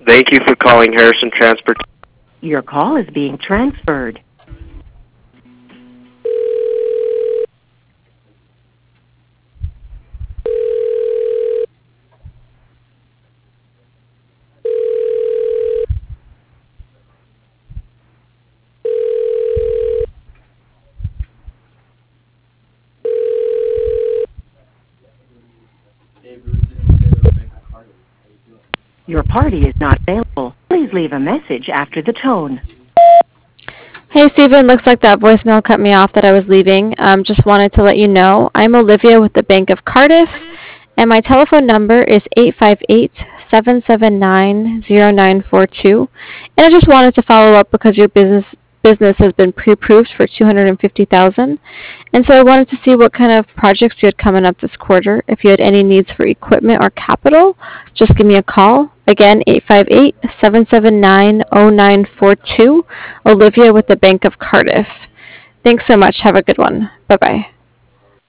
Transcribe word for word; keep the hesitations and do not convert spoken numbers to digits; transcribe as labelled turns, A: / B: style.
A: Thank you for calling Harrison Transport.
B: Your call is being transferred. Your party is not available. Please leave a message after the tone.
C: Hey Stephen, looks like that voicemail cut me off that I was leaving. Um, just wanted to let you know I'm Olivia with the Bank of Cardiff, and my telephone number is eight five eight, seven seven nine, zero nine four two. And I just wanted to follow up because your business business has been pre-approved for two hundred fifty thousand dollars. And so I wanted to see what kind of projects you had coming up this quarter. If you had any needs for equipment or capital, just give me a call. Again, eight five eight, seven seven nine, zero nine four two. Olivia with the Bank of Cardiff. Thanks so much. Have a good one. Bye-bye.